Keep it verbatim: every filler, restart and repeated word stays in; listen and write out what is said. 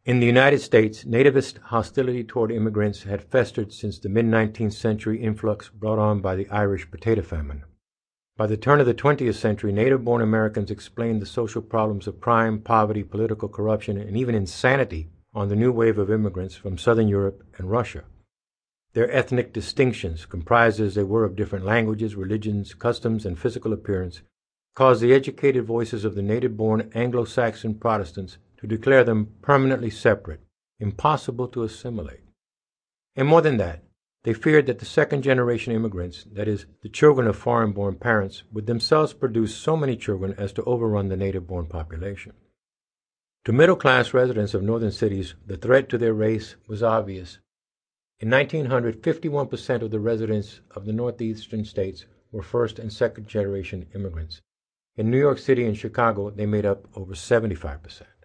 In the United States, nativist hostility toward immigrants had festered since the mid-nineteenth century influx brought on by the Irish potato famine. By the turn of the twentieth century, native-born Americans explained the social problems of crime, poverty, political corruption, and even insanity on the new wave of immigrants from Southern Europe and Russia. Their ethnic distinctions, comprised as they were of different languages, religions, customs, and physical appearance, caused the educated voices of the native-born Anglo-Saxon Protestants to declare them permanently separate, impossible to assimilate. And more than that, they feared that the second-generation immigrants, that is, the children of foreign-born parents, would themselves produce so many children as to overrun the native-born population. To middle-class residents of northern cities, the threat to their race was obvious. In nineteen hundred, fifty-one percent of the residents of the northeastern states were first- and second-generation immigrants. In New York City and Chicago, they made up over seventy-five percent.